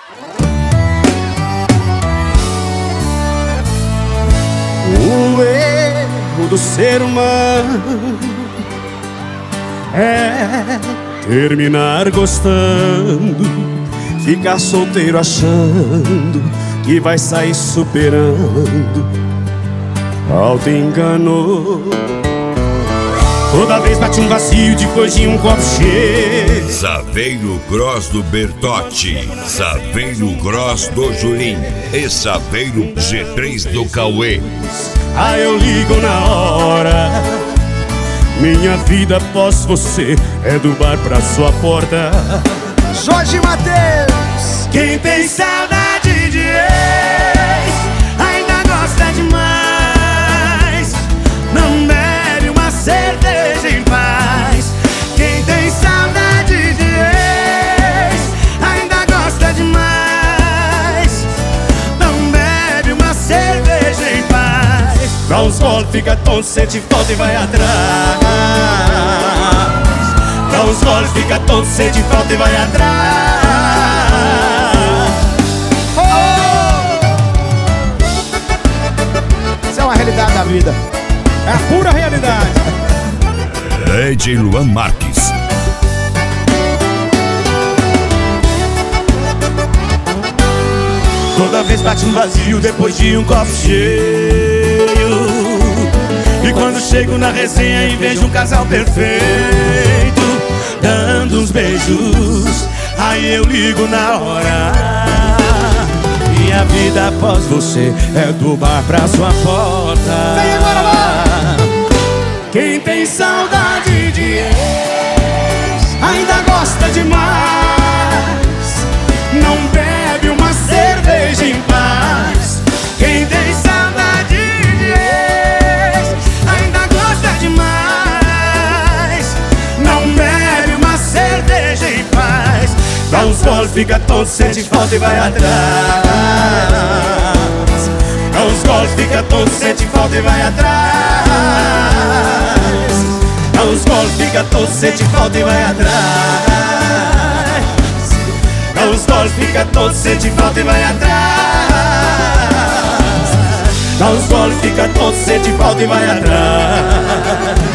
O erro do ser humano é terminar gostando, ficar solteiro achando que vai sair superando. Auto-engano. Toda vez bate um vazio depois de um copo cheio. Saveiro Gross do Bertotti, Saveiro Gross do Jurim e Saveiro G3 do Cauê. Aí eu ligo na hora. Minha vida após você é do bar pra sua porta. Jorge Mateus. Quem tem saudade de ex ainda gosta demais. Não bebe uma cerveja em paz. Quem tem saudade de ex ainda gosta demais. Não bebe uma cerveja em paz. Dá uns goles, fica tonto, sente falta e vai atrás. Dá uns goles, fica tonto, sente falta e vai atrás. Isso é uma realidade da vida. É a pura realidade. DJ Luan Marques. Toda vez bate um vazio depois de um copo cheio. E quando chego na resenha e vejo um casal perfeito dando uns beijos, aí eu ligo na hora. Minha vida após você é do bar pra sua porta. Vem agora, lá. Quem tem saudade de ex ainda gosta demais. Não bebe uma cerveja em paz. Quem tem saudade de ex ainda gosta demais. Não bebe uma cerveja em paz. Dá uns goles, fica tonto, sente falta e vai atrás. Dá uns goles, fica tonto, sente falta e vai atrás. Dá uns goles, fica tonto, sente falta e vai atrás. Dá uns goles, fica tonto, sente falta e vai atrás. Dá uns goles, fica tonto, sente falta e vai atrás.